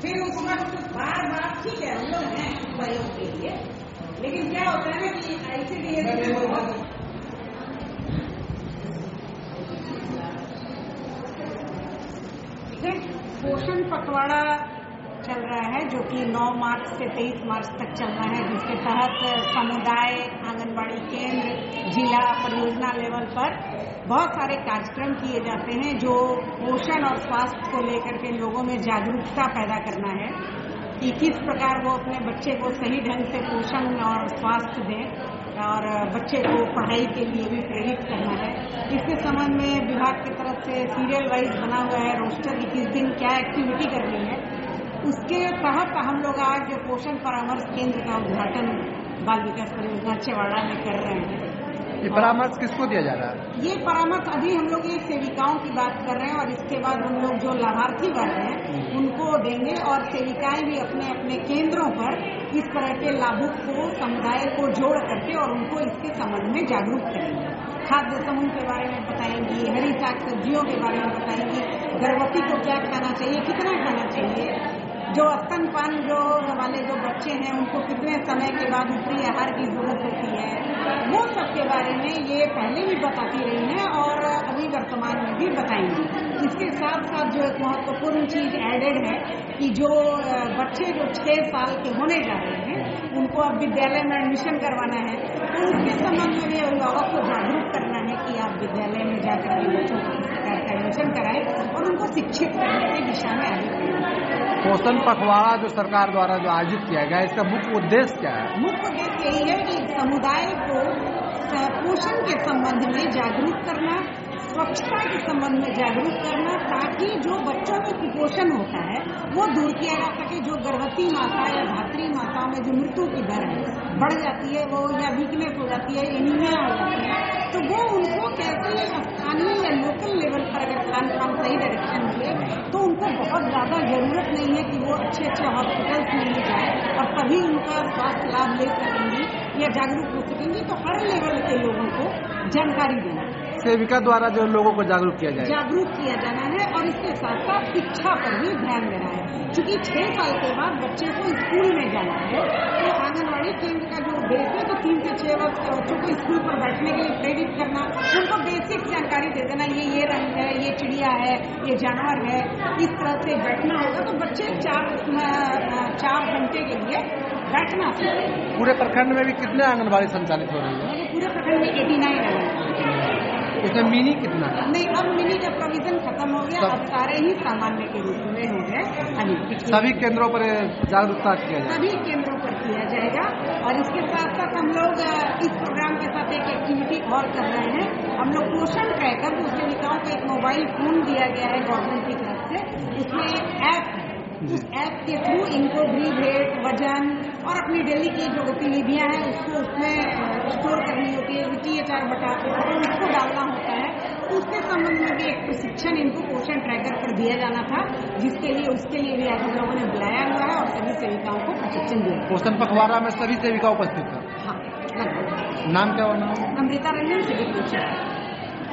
फिर उस वक्त बार बार ठीक है हम लोग हैं सहयोग के लिए, लेकिन क्या होता है ना कि ऐसे पोषण पखवाड़ा चल रहा है जो कि 9 मार्च से 23 मार्च तक चल रहा है, जिसके तहत समुदाय, आंगनबाड़ी केंद्र, जिला, परियोजना लेवल पर बहुत सारे कार्यक्रम किए जाते हैं जो पोषण और स्वास्थ्य को लेकर के लोगों में जागरूकता पैदा करना है कि किस प्रकार वो अपने बच्चे को सही ढंग से पोषण और स्वास्थ्य दें और बच्चे को पढ़ाई के लिए भी प्रेरित करना है। इसके संबंध में विभाग की तरफ से सीरियल वाइज बना हुआ है रोस्टर की किस दिन क्या एक्टिविटी करनी है। उसके तहत हम लोग आज पोषण परामर्श केंद्र का उद्घाटन बाल विकास परियोजना चेवाड़ा में कर रहे हैं। ये परामर्श किसको दिया जा रहा है? ये परामर्श अभी हम लोग ये सेविकाओं की बात कर रहे हैं और इसके बाद हम लोग जो लाभार्थी वर्ग हैं उनको देंगे और सेविकाएं भी अपने अपने केंद्रों पर इस तरह के लाभों को समुदाय को जोड़ करके और उनको इसके संबंध में जागरूक करेंगे। खाद्य समूह के बारे में बताएंगी, हरी साग सब्जियों के बारे में बताएंगी, गर्भवती को क्या खाना चाहिए, कितना खाना चाहिए, जो स्तनपान जो वाले जो बच्चे हैं उनको कितने समय के बाद ऊपरी आहार की जरूरत होती है, वो सब के बारे में ये पहले भी बताती रही हैं और अभी वर्तमान में भी बताएंगी। इसके साथ साथ जो एक महत्वपूर्ण चीज एडेड है कि जो बच्चे जो 6 साल के होने जा रहे हैं उनको अब विद्यालय में एडमिशन करवाना है, तो उसके संबंध में भी अभिभावक को जागरूक करना है कि आप विद्यालय में जाकर के बच्चों को इस प्रकार का एडमिशन कराएं और उनको शिक्षित करने की दिशा में आगे बढ़ें। पोषण पखवाड़ा जो सरकार द्वारा जो आयोजित किया गया, इसका मुख्य उद्देश्य क्या है? मुख्य उद्देश्य यही है कि समुदाय को पोषण के संबंध में जागरूक करना, स्वच्छता के संबंध में जागरूक करना, ताकि जो बच्चों में कुपोषण होता है वो दूर किया जा सके। जो गर्भवती माता या धात्री माताओं में जो मृत्यु की दर है बढ़ जाती है, वो या वीकनेस हो जाती है, एनीमिया हो जाती है, तो वो उनको कैसे स्थानीय या लोकल लेवल पर अगर खान पान सही डायरेक्शन मिले तो उनको बहुत ज्यादा जरूरत नहीं है कि वो अच्छे हॉस्पिटल्स में ले जाए और तभी उनका स्वास्थ्य लाभ ले सकेंगी या जागरूक हो सकेंगी। तो हर लेवल के लोगों को जानकारी देना, सेविका द्वारा जो लोगों को जागरूक किया जाना है और इसके साथ साथ शिक्षा पर भी ध्यान देना है। क्योंकि 6 साल के बाद बच्चे को स्कूल में जाना है, तो आंगनबाड़ी केंद्र का जो उद्देश्य है तो 3 से 6 वर्ष के बच्चों को स्कूल पर बैठने के लिए प्रेरित करना, उनको बेसिक जानकारी दे देना, ये रंग है, ये चिड़िया है, ये जानवर है, इस तरह से बैठना होगा तो बच्चे 4 घंटे के लिए बैठना चाहिए। पूरे प्रखंड में भी कितने आंगनबाड़ी संचालित हो रही है? पूरे प्रखंड में 89 आंगनबाड़ी। इसमें मिनी कितना? नहीं, अब मिनी का प्रोविजन खत्म हो गया, अब सारे ही सामान्य के रूप में हो गए। अभी सभी केंद्रों पर जागरूकता किया जाएगा? सभी केंद्रों पर किया जाएगा और इसके साथ साथ हम लोग इस प्रोग्राम के साथ एक एक्टिविटी और कर रहे हैं। हम लोग पोषण ट्रैकर जो सेविकाओं को एक मोबाइल फोन दिया गया है गवर्नमेंट की तरफ से, उसमें एक ऐप है, उस ऐप के थ्रू इनको ब्रीथ रेट, वजन और अपनी डेली की जो गतिविधियां हैं उसको उसमें स्टोर करनी होती है, THR बटा तो उसको डालना होता है। तो उसके संबंध में भी एक प्रशिक्षण इनको पोषण ट्रैकर पर दिया जाना था, उसके लिए भी आज हम लोगों ने बुलाया हुआ है और सभी सेविकाओं को प्रशिक्षण दिया। पोषण पखवाड़ा में सभी सेविका उपस्थित है? हाँ, लगभग। नाम क्या होना? अमृता रंजन, सिविल